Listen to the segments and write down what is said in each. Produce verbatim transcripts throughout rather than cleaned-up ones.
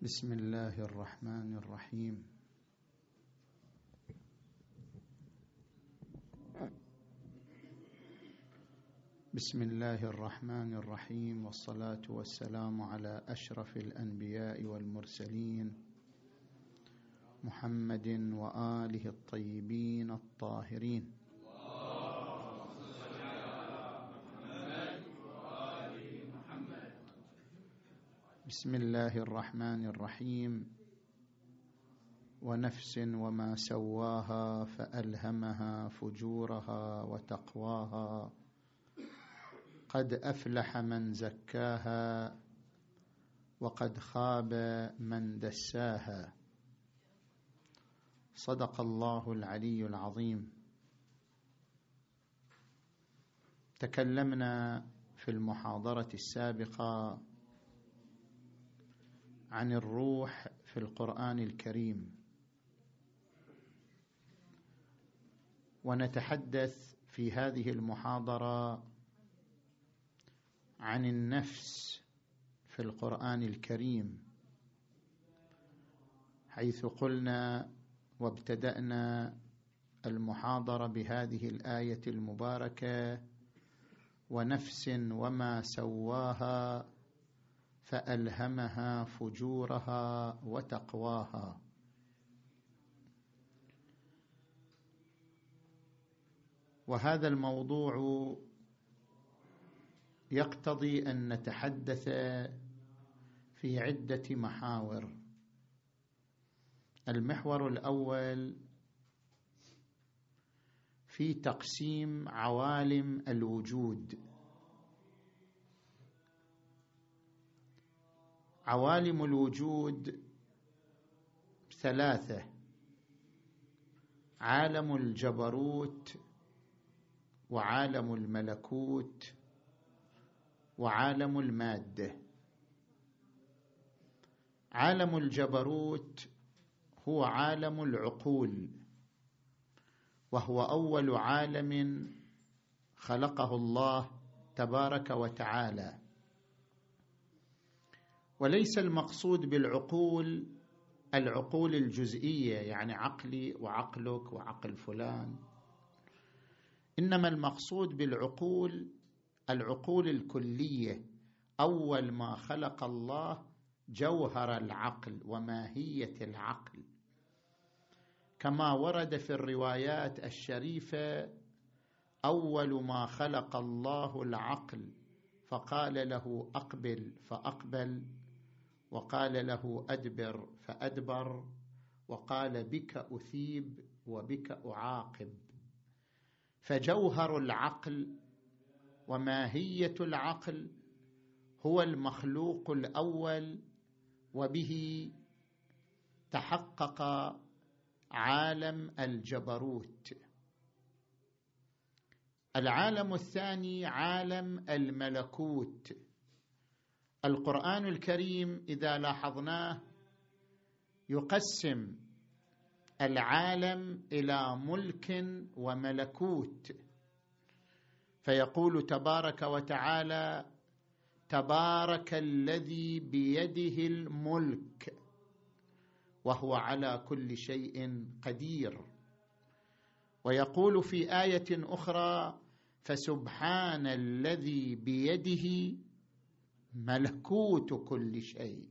بسم الله الرحمن الرحيم. بسم الله الرحمن الرحيم، والصلاة والسلام على أشرف الأنبياء والمرسلين محمد وآله الطيبين الطاهرين. بسم الله الرحمن الرحيم. ونفس وما سواها فألهمها فجورها وتقواها قد أفلح من زكاها وقد خاب من دساها. صدق الله العلي العظيم. تكلمنا في المحاضرة السابقة عن الروح في القرآن الكريم، ونتحدث في هذه المحاضرة عن النفس في القرآن الكريم، حيث قلنا وابتدأنا المحاضرة بهذه الآية المباركة: ونفس وما سواها فألهمها فجورها وتقواها. وهذا الموضوع يقتضي أن نتحدث في عدة محاور. المحور الأول في تقسيم عوالم الوجود. عوالم الوجود ثلاثة: عالم الجبروت، وعالم الملكوت، وعالم المادة. عالم الجبروت هو عالم العقول، وهو أول عالم خلقه الله تبارك وتعالى. وليس المقصود بالعقول العقول الجزئية، يعني عقلي وعقلك وعقل فلان، إنما المقصود بالعقول العقول الكلية. أول ما خلق الله جوهر العقل وماهية العقل، كما ورد في الروايات الشريفة: أول ما خلق الله العقل فقال له أقبل فأقبل، وقال له أدبر فأدبر، وقال بك أثيب وبك أعاقب. فجوهر العقل وماهية العقل هو المخلوق الأول، وبه تحقق عالم الجبروت. العالم الثاني عالم الملكوت. القرآن الكريم إذا لاحظناه يقسم العالم إلى ملك وملكوت، فيقول تبارك وتعالى: تبارك الذي بيده الملك وهو على كل شيء قدير. ويقول في آية أخرى: فسبحان الذي بيده ملكوت كل شيء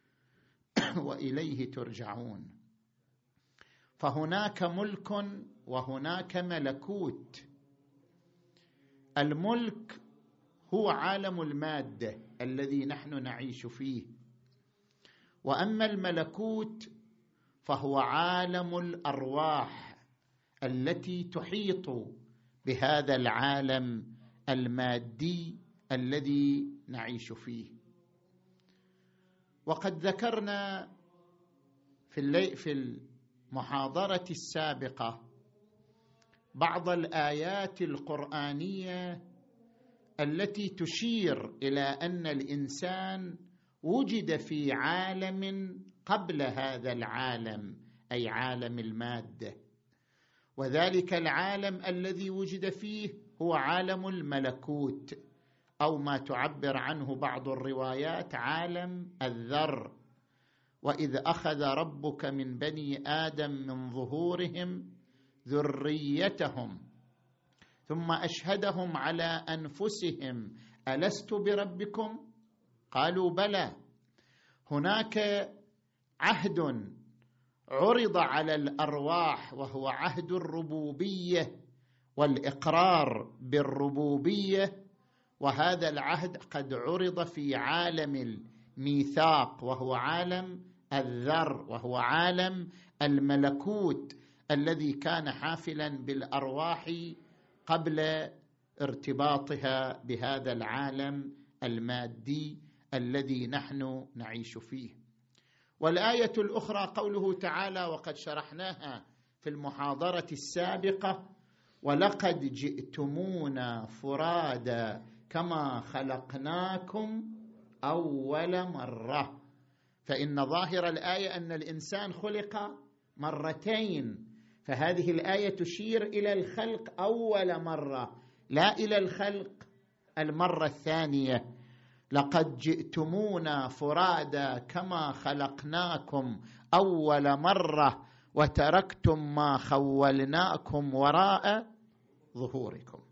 وإليه ترجعون. فهناك ملك وهناك ملكوت. الملك هو عالم المادة الذي نحن نعيش فيه، وأما الملكوت فهو عالم الأرواح التي تحيط بهذا العالم المادي الذي نعيش فيه. وقد ذكرنا في في المحاضرة السابقة بعض الآيات القرآنية التي تشير إلى أن الإنسان وجد في عالم قبل هذا العالم، أي عالم المادة، وذلك العالم الذي وجد فيه هو عالم الملكوت، أو ما تعبر عنه بعض الروايات عالم الذر. وإذ أخذ ربك من بني آدم من ظهورهم ذريتهم ثم أشهدهم على أنفسهم ألست بربكم؟ قالوا بلى. هناك عهد عرض على الأرواح وهو عهد الربوبية والإقرار بالربوبية، وهذا العهد قد عرض في عالم الميثاق وهو عالم الذر، وهو عالم الملكوت الذي كان حافلا بالأرواح قبل ارتباطها بهذا العالم المادي الذي نحن نعيش فيه. والآية الأخرى قوله تعالى وقد شرحناها في المحاضرة السابقة: ولقد جئتمونا فرادا كما خلقناكم أول مرة. فإن ظاهر الآية أن الإنسان خلق مرتين، فهذه الآية تشير إلى الخلق أول مرة لا إلى الخلق المرة الثانية. لقد جئتمونا فرادا كما خلقناكم أول مرة وتركتم ما خولناكم وراء ظهوركم.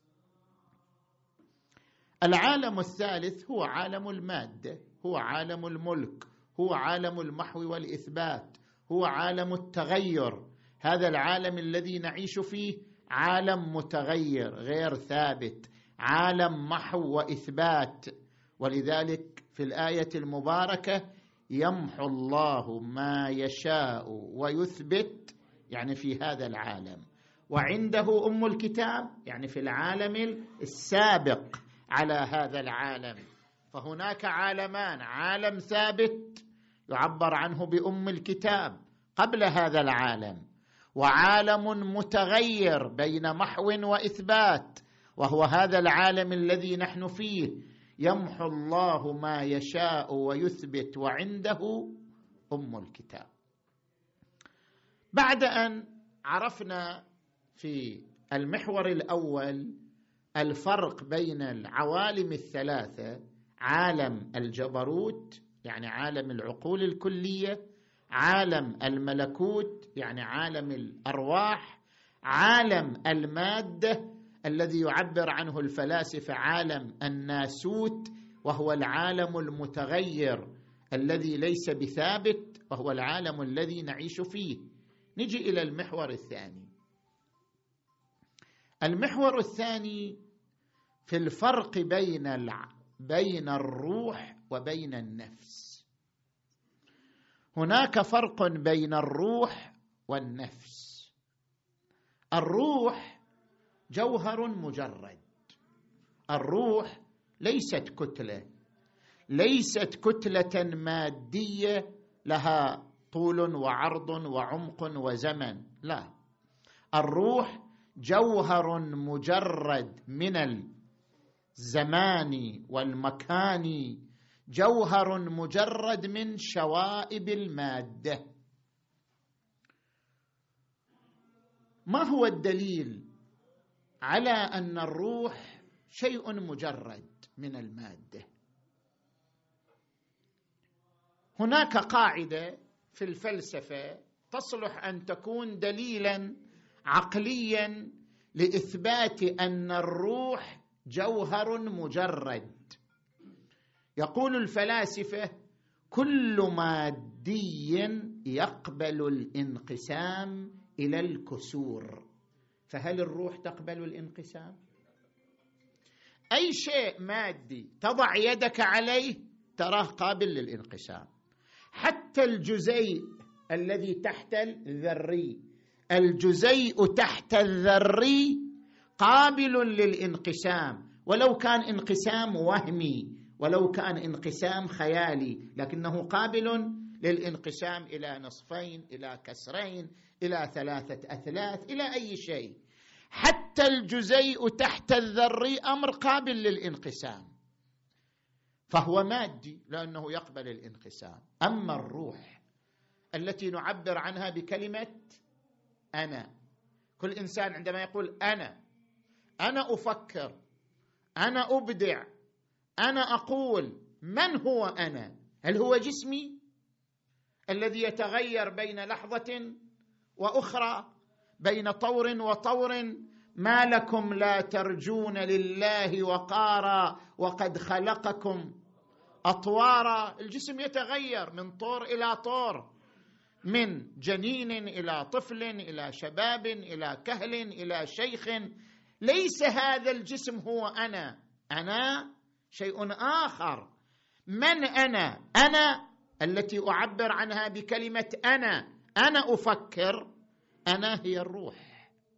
العالم الثالث هو عالم المادة، هو عالم الملك، هو عالم المحو والإثبات، هو عالم التغير. هذا العالم الذي نعيش فيه عالم متغير غير ثابت، عالم محو وإثبات. ولذلك في الآية المباركة: يمحو الله ما يشاء ويثبت، يعني في هذا العالم. وعنده أم الكتاب، يعني في العالم السابق على هذا العالم. فهناك عالمان: عالم ثابت يعبر عنه بأم الكتاب قبل هذا العالم، وعالم متغير بين محو وإثبات وهو هذا العالم الذي نحن فيه. يمحو الله ما يشاء ويثبت وعنده أم الكتاب. بعد أن عرفنا في المحور الأول الفرق بين العوالم الثلاثة: عالم الجبروت يعني عالم العقول الكلية، عالم الملكوت يعني عالم الأرواح، عالم المادة الذي يعبر عنه الفلاسفة عالم الناسوت وهو العالم المتغير الذي ليس بثابت، وهو العالم الذي نعيش فيه. نجي إلى المحور الثاني. المحور الثاني في الفرق بين الع... بين الروح وبين النفس. هناك فرق بين الروح والنفس. الروح جوهر مجرد، الروح ليست كتلة، ليست كتلة مادية لها طول وعرض وعمق وزمن، لا، الروح جوهر مجرد من الزمان والمكان، جوهر مجرد من شوائب المادة. ما هو الدليل على أن الروح شيء مجرد من المادة؟ هناك قاعدة في الفلسفة تصلح أن تكون دليلا عقليا لإثبات أن الروح جوهر مجرد. يقول الفلاسفة: كل مادي يقبل الانقسام إلى الكسور. فهل الروح تقبل الانقسام؟ أي شيء مادي تضع يدك عليه تراه قابل للانقسام، حتى الجزيء الذي تحت الذري، الجزيء تحت الذري قابل للانقسام، ولو كان انقسام وهمي، ولو كان انقسام خيالي، لكنه قابل للانقسام إلى نصفين، إلى كسرين، إلى ثلاثة أثلاث، إلى أي شيء. حتى الجزيء تحت الذري أمر قابل للانقسام، فهو مادي لأنه يقبل الانقسام. أما الروح التي نعبر عنها بكلمة أنا، كل إنسان عندما يقول أنا أنا أفكر، أنا أبدع، أنا أقول، من هو أنا؟ هل هو جسمي؟ الذي يتغير بين لحظة وأخرى، بين طور وطور. ما لكم لا ترجون لله وقارا وقد خلقكم أطوارا. الجسم يتغير من طور إلى طور، من جنين إلى طفل إلى شباب إلى كهل إلى شيخ. ليس هذا الجسم هو أنا، أنا شيء آخر. من أنا؟ أنا التي أعبر عنها بكلمة أنا، أنا أفكر، أنا هي الروح.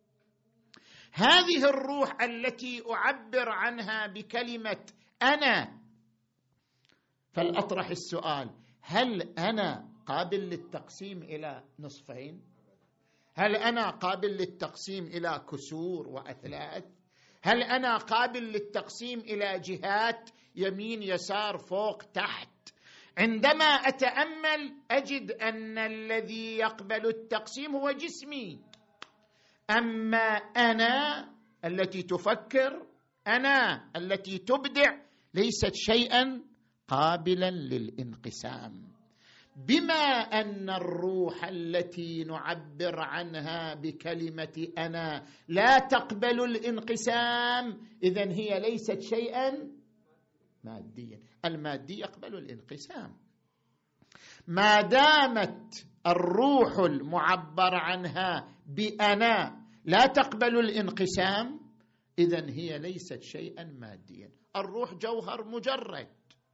هذه الروح التي أعبر عنها بكلمة أنا. فلأطرح السؤال: هل أنا قابل للتقسيم إلى نصفين؟ هل أنا قابل للتقسيم إلى كسور وأثلاث؟ هل أنا قابل للتقسيم إلى جهات يمين يسار فوق تحت؟ عندما أتأمل أجد أن الذي يقبل التقسيم هو جسمي، أما أنا التي تفكر، أنا التي تبدع، ليست شيئا قابلا للانقسام. بما أن الروح التي نعبر عنها بكلمة أنا لا تقبل الانقسام، إذن هي ليست شيئا ماديا. المادي يقبل الانقسام. ما دامت الروح المعبر عنها بأنا لا تقبل الانقسام، إذن هي ليست شيئا ماديا. الروح جوهر مجرد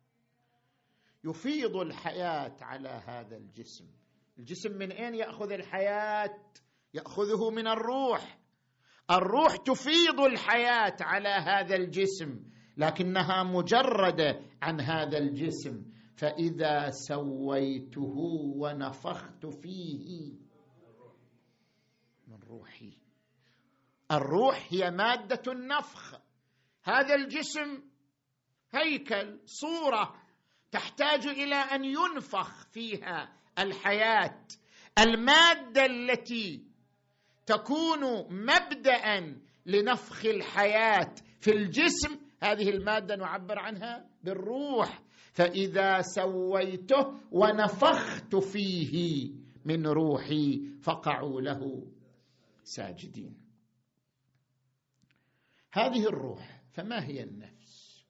يفيض الحياة على هذا الجسم. الجسم من أين يأخذ الحياة؟ يأخذه من الروح. الروح تفيض الحياة على هذا الجسم، لكنها مجردة عن هذا الجسم. فإذا سويته ونفخت فيه من روحي. الروح هي مادة النفخ. هذا الجسم هيكل، صورة تحتاج إلى أن ينفخ فيها الحياة. المادة التي تكون مبدأ لنفخ الحياة في الجسم، هذه المادة نعبر عنها بالروح. فإذا سويته ونفخت فيه من روحي فقعوا له ساجدين. هذه الروح. فما هي النفس؟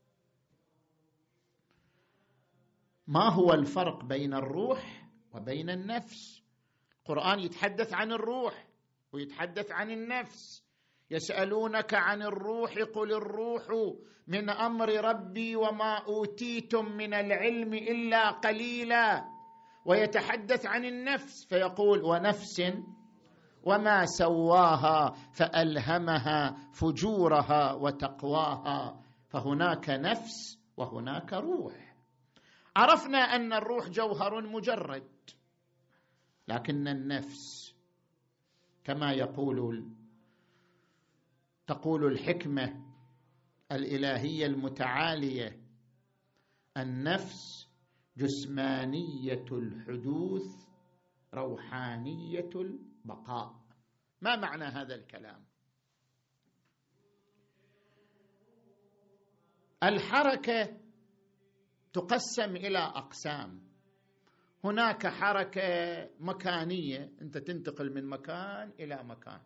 ما هو الفرق بين الروح وبين النفس؟ القرآن يتحدث عن الروح ويتحدث عن النفس. يسألونك عن الروح قل الروح من أمر ربي وما أوتيتم من العلم إلا قليلا. ويتحدث عن النفس فيقول ونفس وما سواها فألهمها فجورها وتقواها. فهناك نفس وهناك روح. عرفنا أن الروح جوهر مجرد، لكن النفس كما يقول تقول الحكمة الإلهية المتعالية: النفس جسمانية الحدوث روحانية البقاء. ما معنى هذا الكلام؟ الحركة تقسم إلى أقسام. هناك حركة مكانية، أنت تنتقل من مكان إلى مكان.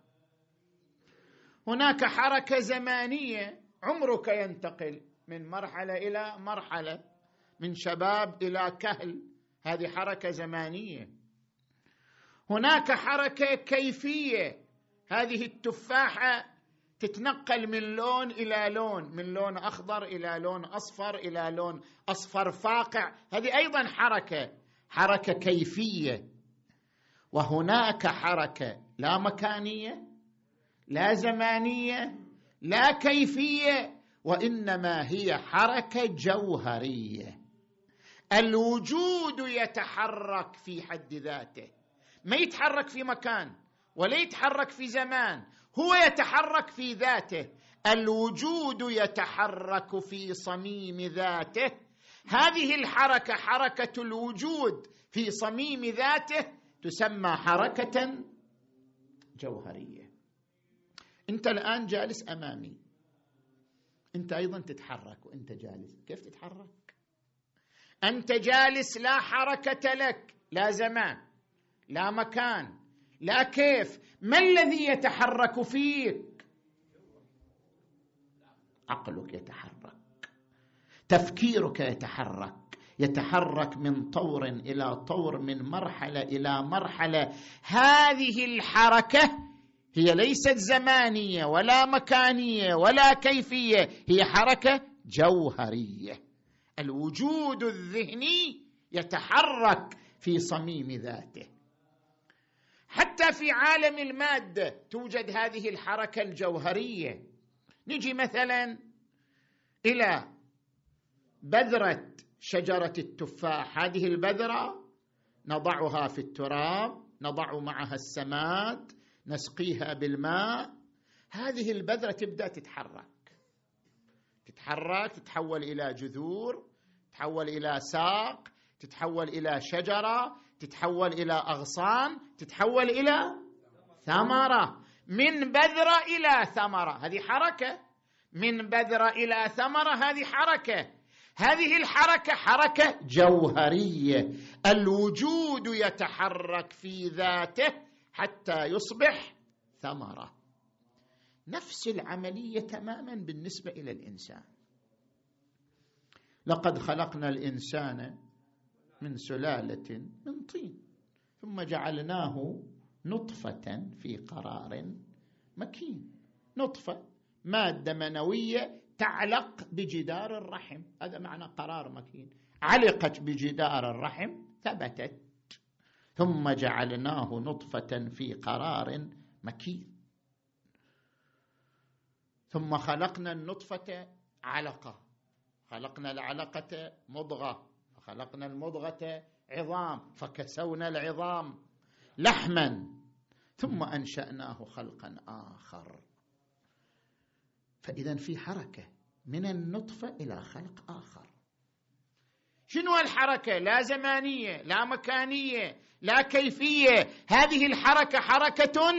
هناك حركة زمانية، عمرك ينتقل من مرحلة إلى مرحلة، من شباب إلى كهل، هذه حركة زمانية. هناك حركة كيفية، هذه التفاحة تتنقل من لون إلى لون، من لون أخضر إلى لون أصفر إلى لون أصفر فاقع، هذه أيضا حركة، حركة كيفية. وهناك حركة لا مكانية لا زمانية لا كيفية، وإنما هي حركة جوهرية. الوجود يتحرك في حد ذاته، ما يتحرك في مكان ولا يتحرك في زمان، هو يتحرك في ذاته. الوجود يتحرك في صميم ذاته. هذه الحركة، حركة الوجود في صميم ذاته، تسمى حركة جوهرية. أنت الآن جالس أمامي، أنت أيضا تتحرك وأنت جالس. كيف تتحرك؟ أنت جالس لا حركة لك، لا زمان، لا مكان، لا كيف. ما الذي يتحرك فيك؟ عقلك يتحرك، تفكيرك يتحرك، يتحرك من طور إلى طور، من مرحلة إلى مرحلة. هذه الحركة هي ليست زمانية ولا مكانية ولا كيفية، هي حركة جوهرية. الوجود الذهني يتحرك في صميم ذاته. حتى في عالم المادة توجد هذه الحركة الجوهرية. نجي مثلا إلى بذرة شجرة التفاح، هذه البذرة نضعها في التراب، نضع معها السماد، نسقيها بالماء، هذه البذرة تبدأ تتحرك تتحرك تتحول إلى جذور، تتحول إلى ساق، تتحول إلى شجرة، تتحول إلى أغصان، تتحول إلى ثمرة. من بذرة إلى ثمرة، هذه حركة. من بذرة إلى ثمرة، هذه حركة. هذه الحركة حركة جوهرية. الوجود يتحرك في ذاته حتى يصبح ثمرة. نفس العملية تماما بالنسبة إلى الإنسان. لقد خلقنا الإنسان من سلالة من طين ثم جعلناه نطفة في قرار مكين. نطفة مادة منوية تعلق بجدار الرحم، هذا معنى قرار مكين. علقت بجدار الرحم ثبتت، ثم جعلناه نطفة في قرار مكين. ثم خلقنا النطفة علقة، خلقنا العلقة مضغة، فخلقنا المضغة عظام، فكسونا العظام لحما، ثم أنشأناه خلقا آخر. فإذا في حركة من النطفة إلى خلق آخر. شنو الحركة؟ لا زمانية، لا مكانية، لا كيفية. هذه الحركة حركة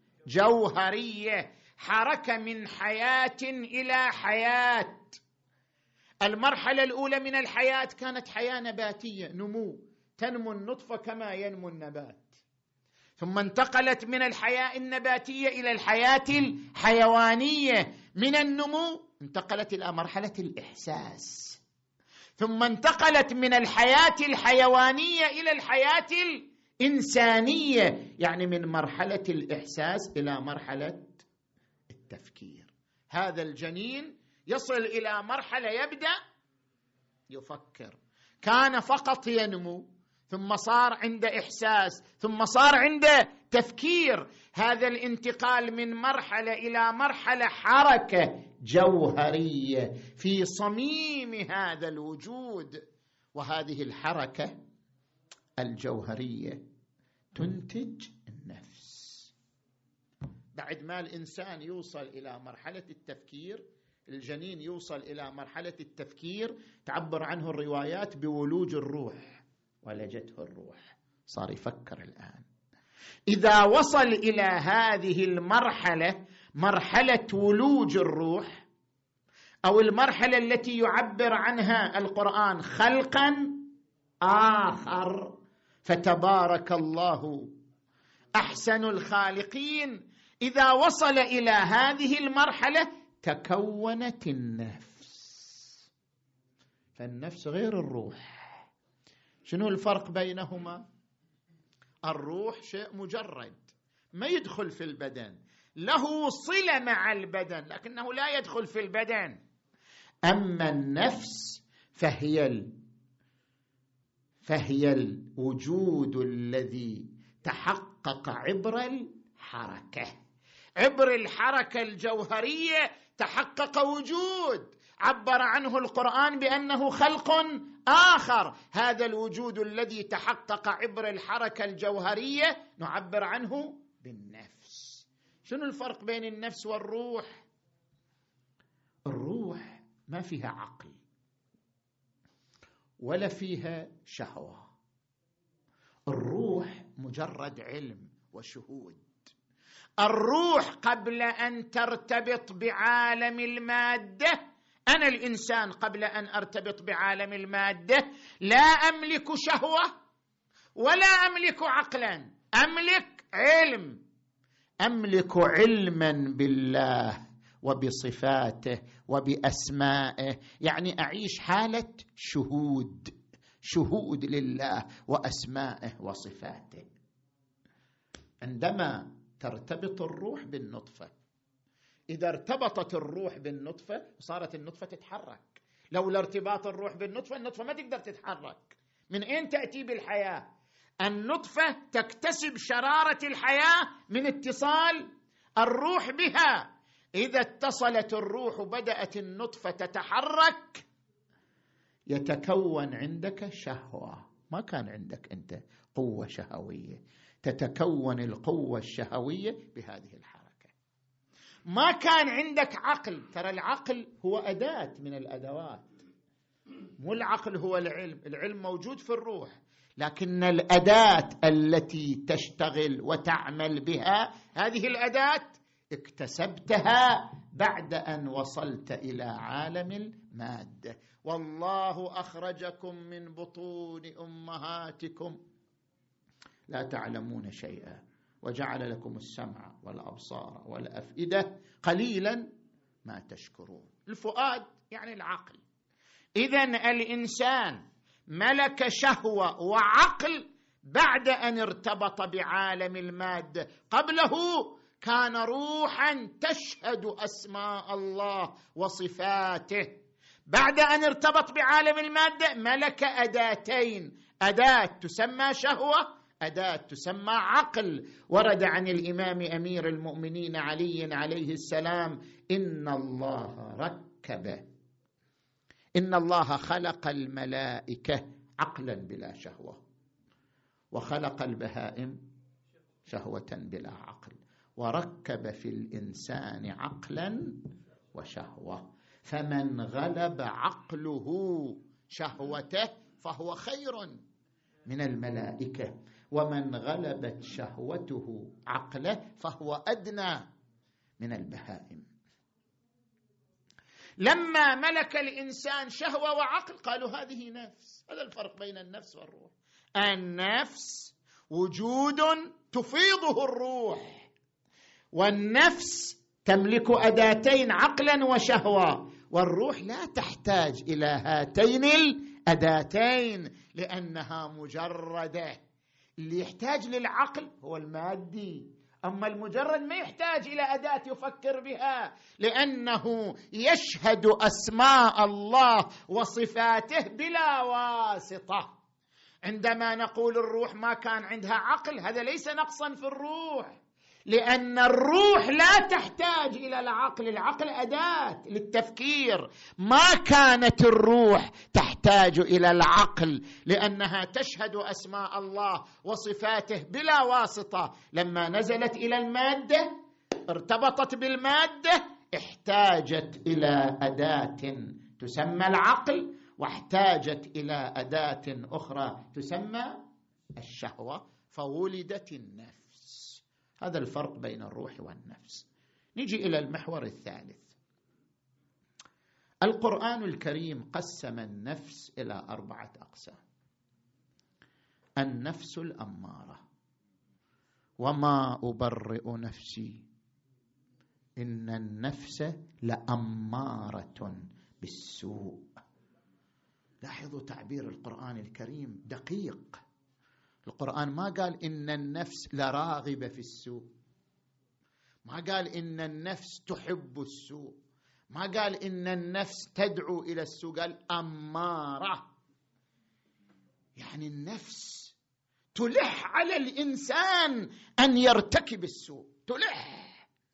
جوهرية، حركة من حياة إلى حياة. المرحلة الأولى من الحياة كانت حياة نباتية، نمو، تنمو النطفة كما ينمو النبات. ثم انتقلت من الحياة النباتية إلى الحياة الحيوانية. من النمو انتقلت إلى مرحلة الإحساس، ثم انتقلت من الحياة الحيوانية إلى الحياة الإنسانية، يعني من مرحلة الإحساس إلى مرحلة التفكير. هذا الجنين يصل إلى مرحلة يبدأ يفكر. كان فقط ينمو، ثم صار عنده إحساس، ثم صار عنده تفكير. هذا الانتقال من مرحلة إلى مرحلة حركة جوهرية في صميم هذا الوجود. وهذه الحركة الجوهرية تنتج النفس. بعد ما الإنسان يوصل إلى مرحلة التفكير، الجنين يوصل إلى مرحلة التفكير، تعبر عنه الروايات بولوج الروح، ولجته الروح، صار يفكر الآن. إذا وصل إلى هذه المرحلة، مرحلة ولوج الروح، أو المرحلة التي يعبر عنها القرآن خلقا آخر، فتبارك الله أحسن الخالقين. إذا وصل إلى هذه المرحلة تكونت النفس. فالنفس غير الروح. شنو الفرق بينهما؟ الروح شيء مجرد ما يدخل في البدن، له صلة مع البدن لكنه لا يدخل في البدن. أما النفس فهي ال... فهي الوجود الذي تحقق عبر الحركة. عبر الحركة الجوهرية تحقق وجود عبر عنه القرآن بأنه خلق آخر. هذا الوجود الذي تحقق عبر الحركة الجوهرية نعبر عنه بالنفس. شنو الفرق بين النفس والروح؟ الروح ما فيها عقل ولا فيها شهوة. الروح مجرد علم وشهود. الروح قبل أن ترتبط بعالم المادة، أنا الإنسان قبل أن أرتبط بعالم المادة لا أملك شهوة ولا أملك عقلا، أملك علم، أملك علما بالله وبصفاته وبأسمائه، يعني أعيش حالة شهود، شهود لله وأسمائه وصفاته. عندما ترتبط الروح بالنطفة، إذا ارتبطت الروح بالنطفة صارت النطفة تتحرك. لولا ارتباط الروح بالنطفة النطفة ما تقدر تتحرك. من أين تأتي بالحياة؟ النطفة تكتسب شرارة الحياة من اتصال الروح بها. إذا اتصلت الروح وبدأت النطفة تتحرك يتكون عندك شهوة. ما كان عندك أنت قوة شهوية، تتكون القوة الشهوية بهذه الحركة. ما كان عندك عقل، ترى العقل هو أداة من الأدوات، مو العقل هو العلم. العلم موجود في الروح، لكن الأداة التي تشتغل وتعمل بها هذه الأداة اكتسبتها بعد أن وصلت إلى عالم المادة. والله أخرجكم من بطون أمهاتكم لا تعلمون شيئا وجعل لكم السمع والأبصار والأفئدة قليلا ما تشكرون. الفؤاد يعني العقل. إذن الإنسان ملك شهوة وعقل بعد أن ارتبط بعالم المادة. قبله كان روحا تشهد أسماء الله وصفاته. بعد أن ارتبط بعالم المادة ملك أداتين، أداة تسمى شهوة، أداة تسمى عقل. ورد عن الإمام أمير المؤمنين علي عليه السلام: إن الله ركب إن الله خلق الملائكة عقلا بلا شهوة، وخلق البهائم شهوة بلا عقل، وركب في الإنسان عقلا وشهوة، فمن غلب عقله شهوته فهو خير من الملائكة، ومن غلبت شهوته عقله فهو أدنى من البهائم. لما ملك الإنسان شهوة وعقل قالوا هذه نفس. هذا الفرق بين النفس والروح. النفس وجود تفيضه الروح، والنفس تملك أداتين عقلا وشهوة، والروح لا تحتاج إلى هاتين الأداتين لأنها مجردة. اللي يحتاج للعقل هو المادي، أما المجرد ما يحتاج إلى أداة يفكر بها، لأنه يشهد أسماء الله وصفاته بلا واسطة. عندما نقول الروح ما كان عندها عقل، هذا ليس نقصا في الروح، لأن الروح لا تحتاج إلى العقل. العقل أداة للتفكير. ما كانت الروح تحتاج إلى العقل لأنها تشهد أسماء الله وصفاته بلا واسطة. لما نزلت إلى المادة ارتبطت بالمادة، احتاجت إلى أداة تسمى العقل، واحتاجت إلى أداة أخرى تسمى الشهوة، فولدت النفس. هذا الفرق بين الروح والنفس. نجي إلى المحور الثالث. القرآن الكريم قسم النفس إلى أربعة أقسام. النفس الأمارة: وما أبرئ نفسي إن النفس لأمارة بالسوء. لاحظوا تعبير القرآن الكريم دقيق. القرآن ما قال إن النفس لراغبة في السوء، ما قال إن النفس تحب السوء، ما قال إن النفس تدعو إلى السوء، قال أمارة. يعني النفس تلح على الإنسان أن يرتكب السوء، تلح.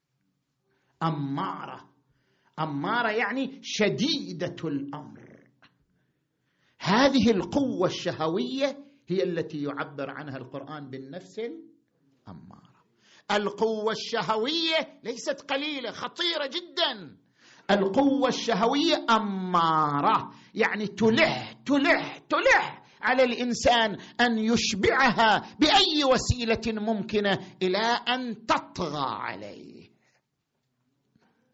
أمارة، أمارة يعني شديدة الأمر. هذه القوة الشهوية هي التي يعبر عنها القرآن بالنفس الأمارة. القوة الشهوية ليست قليلة، خطيرة جدا. القوة الشهوية أمارة، يعني تلح تلح تلح على الإنسان أن يشبعها بأي وسيلة ممكنة إلى أن تطغى عليه.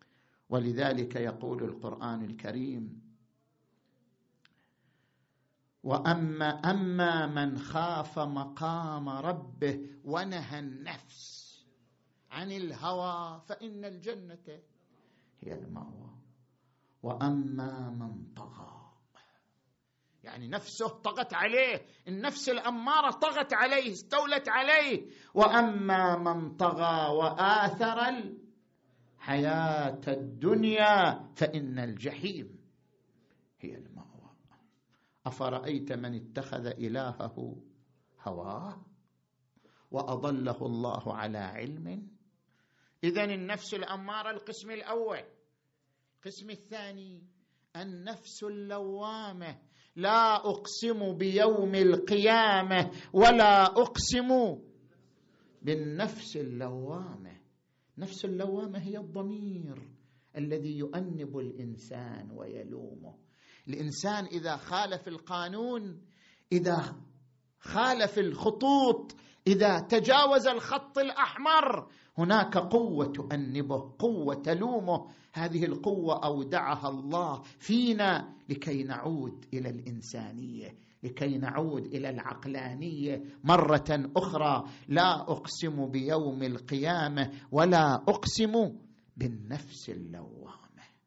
ولذلك يقول القرآن الكريم: وأما أما من خاف مقام ربه ونهى النفس عن الهوى فإن الجنة هي المأوى. وأما من طغى، يعني نفسه طغت عليه، النفس الأمارة طغت عليه، استولت عليه. وأما من طغى وآثر الحياة الدنيا فإن الجحيم هي المأوى. أفرأيت من اتخذ إلهه هواه وأضله الله على علم. إذن النفس الأمارة القسم الأول. القسم الثاني النفس اللوامة. لا أقسم بيوم القيامة ولا أقسم بالنفس اللوامة. نفس اللوامة هي الضمير الذي يؤنب الإنسان ويلومه. الإنسان إذا خالف القانون، إذا خالف الخطوط، إذا تجاوز الخط الأحمر، هناك قوة تؤنبه، قوة تلومه. هذه القوة أودعها الله فينا لكي نعود إلى الإنسانية، لكي نعود إلى العقلانية مرة أخرى. لا أقسم بيوم القيامة ولا أقسم بالنفس اللوامة.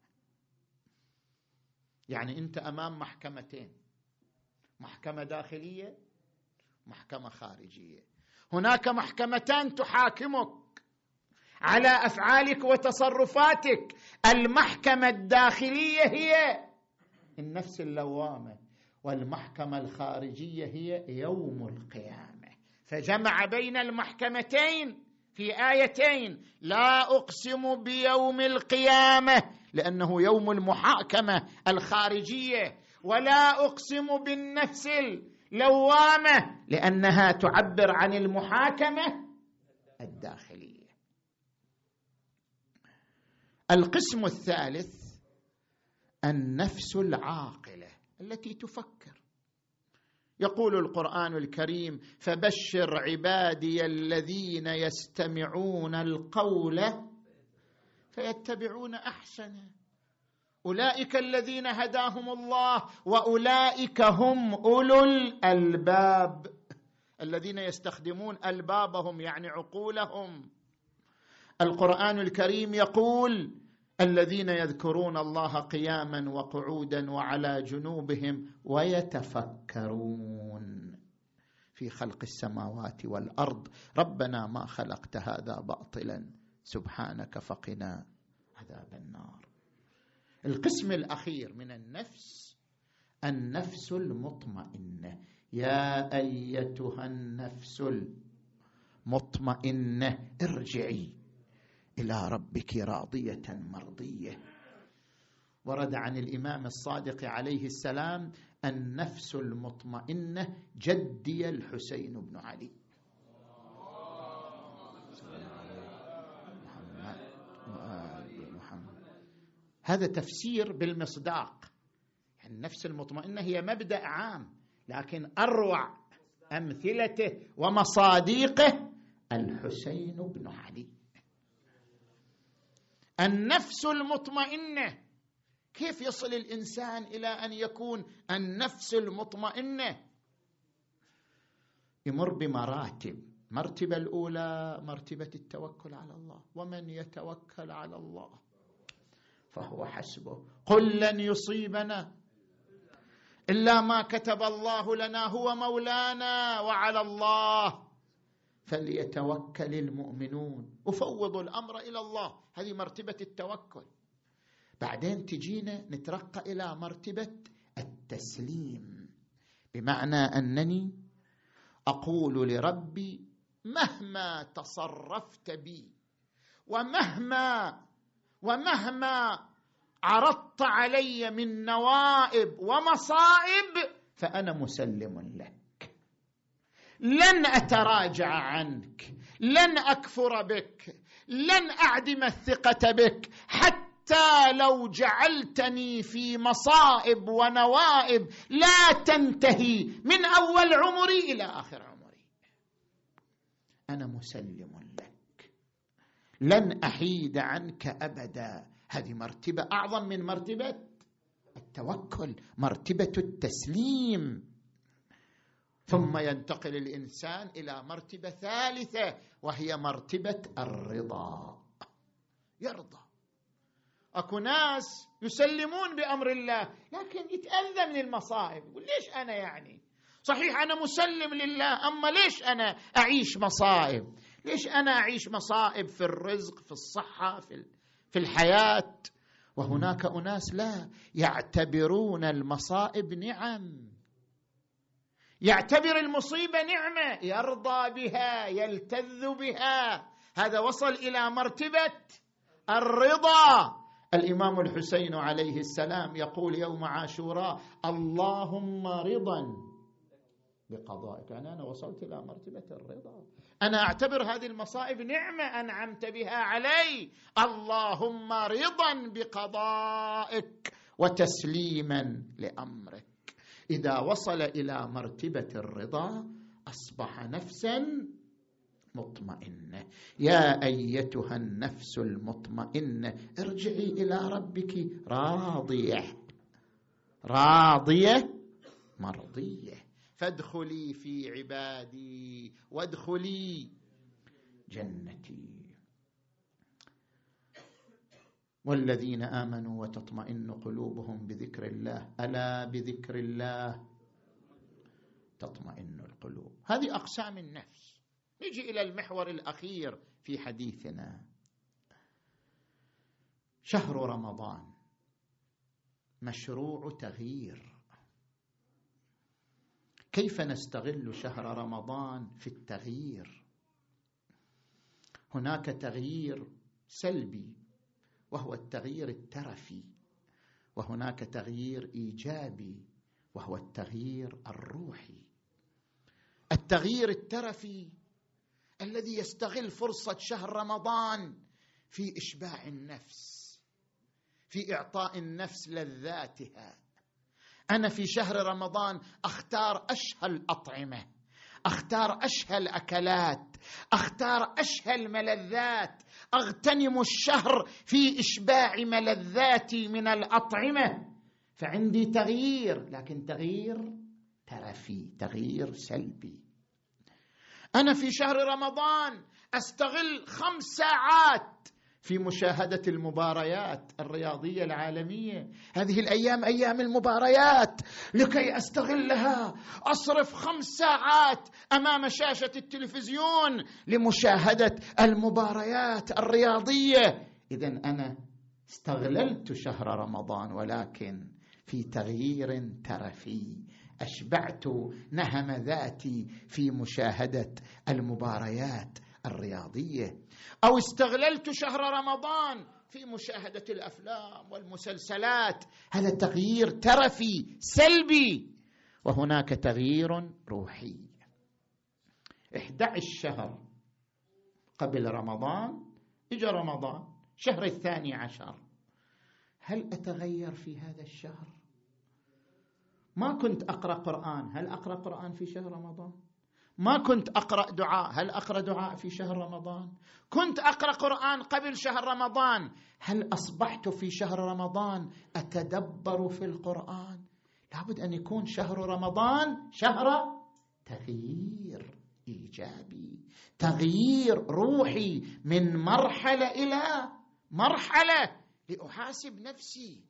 يعني أنت أمام محكمتين، محكمة داخلية، محكمة خارجية. هناك محكمتان تحاكمك على أفعالك وتصرفاتك. المحكمة الداخلية هي النفس اللوامة، والمحكمة الخارجية هي يوم القيامة. فجمع بين المحكمتين في آيتين. لا أقسم بيوم القيامة لأنه يوم المحاكمة الخارجية، ولا أقسم بالنفس اللوامة لأنها تعبر عن المحاكمة الداخلية. القسم الثالث النفس العاقلة التي تفكر. يقول القرآن الكريم: فبشر عبادي الذين يستمعون القول فيتبعون أحسنه أولئك الذين هداهم الله وأولئك هم أولو الألباب. الذين يستخدمون ألبابهم يعني عقولهم. القرآن الكريم يقول: الذين يذكرون الله قياما وقعودا وعلى جنوبهم ويتفكرون في خلق السماوات والأرض ربنا ما خلقت هذا باطلا سبحانك فقنا عذاب النار. القسم الأخير من النفس النفس المطمئنة. يا أيتها النفس المطمئنة ارجعي إلى ربك راضية مرضية. ورد عن الإمام الصادق عليه السلام: النفس المطمئنة جدي الحسين بن علي. محمد وآل محمد. هذا تفسير بالمصداق. النفس المطمئنة هي مبدأ عام، لكن أروع أمثلته ومصاديقه الحسين بن علي. النفس المطمئنة، كيف يصل الإنسان إلى أن يكون النفس المطمئنة؟ يمر بمراتب. مرتبة الأولى مرتبة التوكل على الله، ومن يتوكل على الله فهو حسبه. قل لن يصيبنا إلا ما كتب الله لنا هو مولانا وعلى الله فليتوكل المؤمنون. أفوض الأمر إلى الله. هذه مرتبة التوكل. بعدين تجينا نترقى إلى مرتبة التسليم، بمعنى أنني أقول لربي: مهما تصرفت بي ومهما ومهما عرضت علي من نوائب ومصائب فأنا مسلم لك، لن أتراجع عنك، لن أكفر بك، لن أعدم الثقة بك، حتى لو جعلتني في مصائب ونوائب لا تنتهي من أول عمري إلى آخر عمري، أنا مسلم لك، لن أحيد عنك أبدا. هذه مرتبة أعظم من مرتبة التوكل، مرتبة التسليم. ثم ينتقل الإنسان إلى مرتبة ثالثة، وهي مرتبة الرضا. يرضى. أكو ناس يسلمون بأمر الله لكن يتأذى من المصائب، يقول ليش أنا يعني صحيح أنا مسلم لله، أما ليش أنا أعيش مصائب؟ ليش أنا أعيش مصائب في الرزق، في الصحة، في في الحياة؟ وهناك أناس لا، يعتبرون المصائب نعم، يعتبر المصيبة نعمة، يرضى بها، يلتذ بها. هذا وصل إلى مرتبة الرضا. الإمام الحسين عليه السلام يقول يوم عاشوراء: اللهم رضا بقضائك. يعني أنا وصلت إلى مرتبة الرضا، أنا أعتبر هذه المصائب نعمة أنعمت بها علي، اللهم رضا بقضائك وتسليما لأمرك. إذا وصل إلى مرتبة الرضا أصبح نفسا مطمئنة. يا أيتها النفس المطمئنة ارجعي إلى ربك راضية راضية مرضية فادخلي في عبادي وادخلي جنتي. والذين آمنوا وتطمئن قلوبهم بذكر الله، ألا بذكر الله تطمئن القلوب. هذه أقسام النفس. نجي إلى المحور الأخير في حديثنا، شهر رمضان مشروع تغيير. كيف نستغل شهر رمضان في التغيير؟ هناك تغيير سلبي وهو التغيير الترفي، وهناك تغيير إيجابي وهو التغيير الروحي. التغيير الترفي الذي يستغل فرصة شهر رمضان في إشباع النفس، في إعطاء النفس لذاتها. أنا في شهر رمضان أختار أشهى الأطعمة، أختار أشهى الأكلات، أختار أشهى الملذات، أغتنم الشهر في إشباع ملذاتي من الأطعمة. فعندي تغيير، لكن تغيير ترفي، تغيير سلبي. أنا في شهر رمضان أستغل خمس ساعات في مشاهدة المباريات الرياضية العالمية. هذه الأيام أيام المباريات، لكي أستغلها أصرف خمس ساعات أمام شاشة التلفزيون لمشاهدة المباريات الرياضية. إذن أنا استغللت شهر رمضان، ولكن في تغيير ترفي، أشبعت نهم ذاتي في مشاهدة المباريات الرياضية. أو استغللت شهر رمضان في مشاهدة الأفلام والمسلسلات. هذا تغيير ترفي سلبي. وهناك تغيير روحي. إحدى عشر شهر قبل رمضان إجا رمضان، شهر الثاني عشر، هل أتغير في هذا الشهر؟ ما كنت أقرأ قرآن، هل أقرأ قرآن في شهر رمضان؟ ما كنت أقرأ دعاء، هل أقرأ دعاء في شهر رمضان؟ كنت أقرأ قرآن قبل شهر رمضان، هل أصبحت في شهر رمضان أتدبر في القرآن؟ لابد أن يكون شهر رمضان شهر تغيير إيجابي، تغيير روحي، من مرحلة إلى مرحلة، لأحاسب نفسي.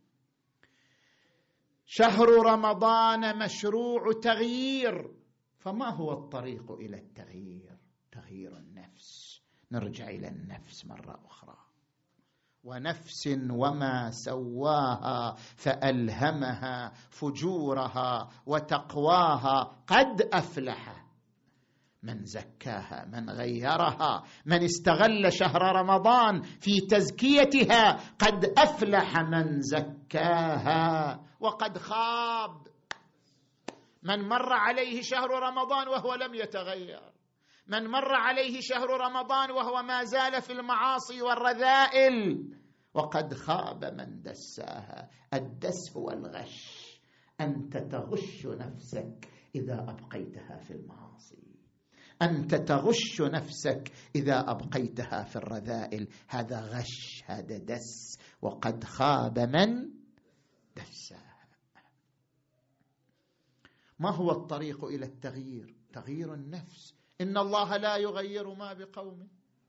شهر رمضان مشروع تغيير. فما هو الطريق إلى التغيير؟ تغيير النفس. نرجع إلى النفس مرة أخرى. ونفس وما سواها فألهمها فجورها وتقواها قد أفلح من زكاها. من غيرها، من استغل شهر رمضان في تزكيتها، قد أفلح من زكاها وقد خاب من مر عليه شهر رمضان وهو لم يتغير، من مر عليه شهر رمضان وهو ما زال في المعاصي والرذائل، وقد خاب من دساها. الدس هو الغش، أنت تغش نفسك إذا أبقيتها في المعاصي، أنت تغش نفسك إذا أبقيتها في الرذائل. هذا غش، هذا دس، وقد خاب من دساها. ما هو الطريق إلى التغيير؟ تغيير النفس. إن الله لا يغير ما بقوم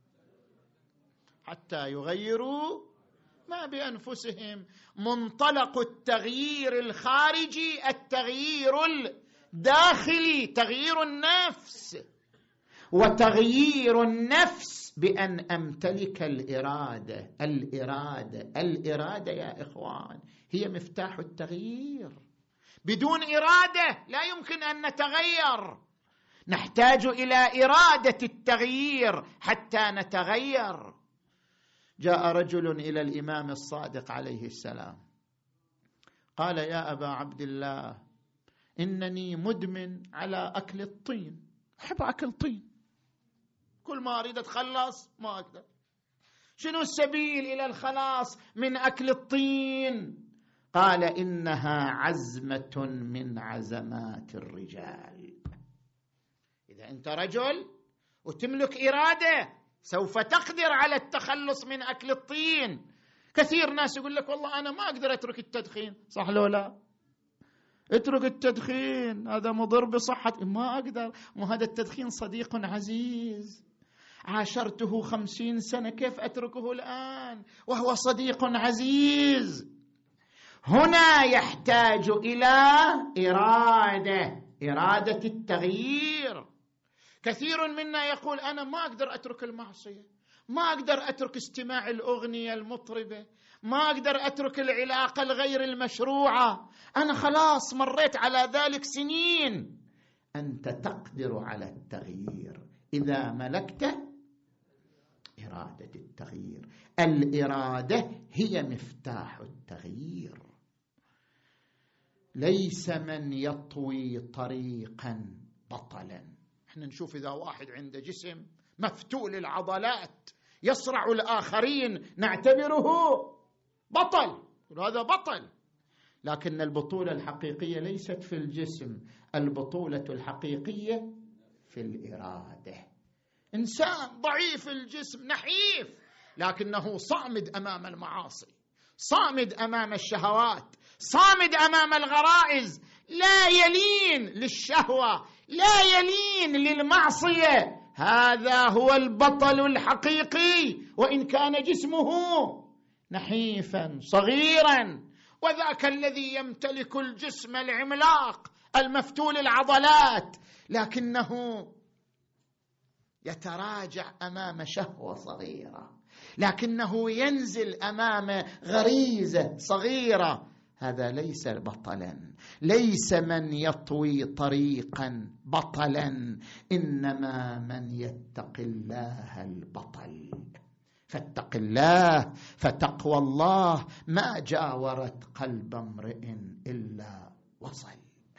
حتى يغيروا ما بأنفسهم. منطلق التغيير الخارجي التغيير الداخلي، تغيير النفس. وتغيير النفس بأن أمتلك الإرادة. الإرادة الإرادة يا إخوان هي مفتاح التغيير. بدون إرادة لا يمكن أن نتغير. نحتاج إلى إرادة التغيير حتى نتغير. جاء رجل إلى الإمام الصادق عليه السلام قال: يا أبا عبد الله، إنني مدمن على أكل الطين، أحب أكل طين، كل ما أريد أتخلص ما أقدر. شنو السبيل إلى الخلاص من أكل الطين؟ قال: إنها عزمة من عزمات الرجال. إذا أنت رجل وتملك إرادة سوف تقدر على التخلص من أكل الطين. كثير ناس يقول لك: والله أنا ما أقدر أترك التدخين. صح لو لا؟ اترك التدخين، هذا مضر بصحتي. ما أقدر، مو هذا التدخين صديق عزيز عاشرته خمسين سنة، كيف أتركه الآن وهو صديق عزيز؟ هنا يحتاج إلى إرادة، إرادة التغيير. كثير منا يقول: أنا ما أقدر أترك المعصية، ما أقدر أترك استماع الأغنية المطربة، ما أقدر أترك العلاقة الغير المشروعة، أنا خلاص مريت على ذلك سنين. أنت تقدر على التغيير إذا ملكت إرادة التغيير. الإرادة هي مفتاح التغيير. ليس من يطوي طريقا بطلا. احنا نشوف إذا واحد عنده جسم مفتول العضلات يصرع الآخرين نعتبره بطل، هذا بطل. لكن البطولة الحقيقية ليست في الجسم، البطولة الحقيقية في الإرادة. إنسان ضعيف الجسم نحيف لكنه صامد أمام المعاصي، صامد أمام الشهوات، صامد أمام الغرائز، لا يلين للشهوة، لا يلين للمعصية. هذا هو البطل الحقيقي وإن كان جسمه نحيفا صغيرا. وذاك الذي يمتلك الجسم العملاق المفتول العضلات لكنه يتراجع أمام شهوة صغيرة، لكنه ينزل أمام غريزة صغيرة، هذا ليس بطلا. ليس من يطوي طريقا بطلا، إنما من يتقي الله البطل. فاتق الله، فتقوى الله ما جاورت قلب امرئ إلا وصل.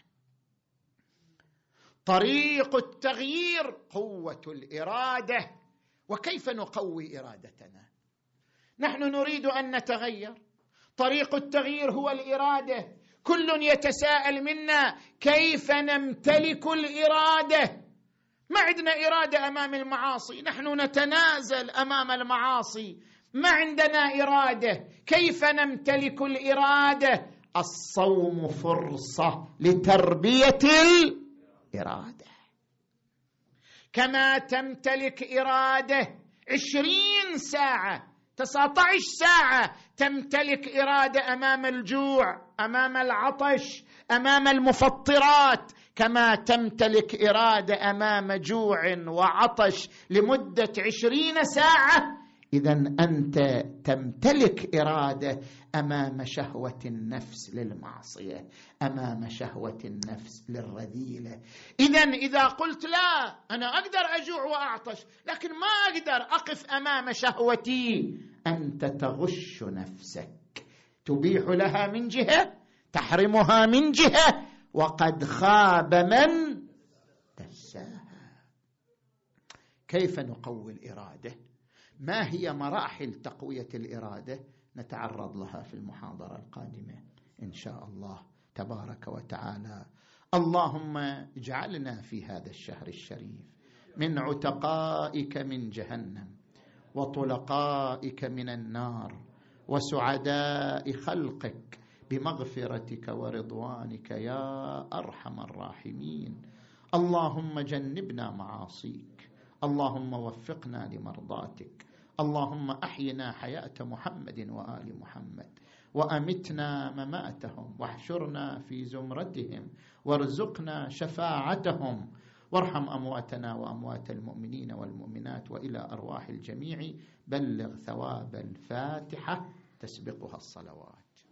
طريق التغيير قوة الإرادة. وكيف نقوي إرادتنا؟ نحن نريد أن نتغير، طريق التغيير هو الإرادة. كل يتساءل منا: كيف نمتلك الإرادة؟ ما عندنا إرادة أمام المعاصي، نحن نتنازل أمام المعاصي، ما عندنا إرادة. كيف نمتلك الإرادة؟ الصوم فرصة لتربية الإرادة. كما تمتلك إرادة عشرين ساعة تسعة عشر ساعة تمتلك إرادة أمام الجوع، أمام العطش، أمام المفطرات، كما تمتلك إرادة أمام جوع وعطش لمدة عشرين ساعة، إذن أنت تمتلك إرادة أمام شهوة النفس للمعصية، أمام شهوة النفس للرذيلة. إذن إذا قلت لا، أنا أقدر أجوع وأعطش لكن ما أقدر أقف أمام شهوتي، أنت تغش نفسك، تبيح لها من جهة، تحرمها من جهة، وقد خاب من دساها. كيف نقوي الإرادة؟ ما هي مراحل تقوية الإرادة؟ نتعرض لها في المحاضرة القادمة إن شاء الله تبارك وتعالى. اللهم اجعلنا في هذا الشهر الشريف من عتقائك من جهنم وطلقائك من النار وسعداء خلقك بمغفرتك ورضوانك يا أرحم الراحمين. اللهم جنبنا معاصيك، اللهم وفقنا لمرضاتك، اللهم أحينا حياة محمد وآل محمد، وأمتنا مماتهم، واحشرنا في زمرتهم، وارزقنا شفاعتهم، وارحم أمواتنا وأموات المؤمنين والمؤمنات، وإلى أرواح الجميع بلغ ثواب الفاتحة تسبقها الصلوات.